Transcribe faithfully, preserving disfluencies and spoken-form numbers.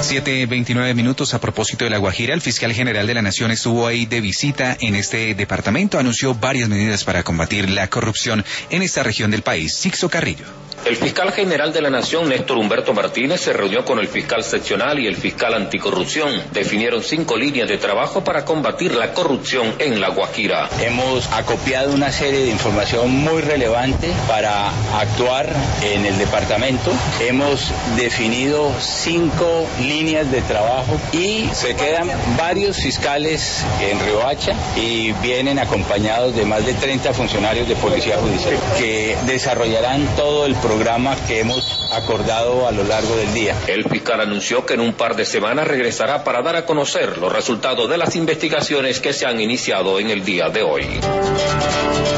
siete veintinueve minutos. A propósito de La Guajira, el fiscal general de la Nación estuvo ahí de visita en este departamento. Anunció varias medidas para combatir la corrupción en esta región del país. Sixto Carrillo. El fiscal general de la Nación, Néstor Humberto Martínez, se reunió con el fiscal seccional y el fiscal anticorrupción. Definieron cinco líneas de trabajo para combatir la corrupción en La Guajira. Hemos acopiado una serie de información muy relevante para actuar en el departamento. Hemos definido cinco líneas de trabajo y se quedan varios fiscales en Riohacha y vienen acompañados de más de treinta funcionarios de Policía Judicial que desarrollarán todo el programa que hemos acordado a lo largo del día. El fiscal anunció que en un par de semanas regresará para dar a conocer los resultados de las investigaciones que se han iniciado en el día de hoy.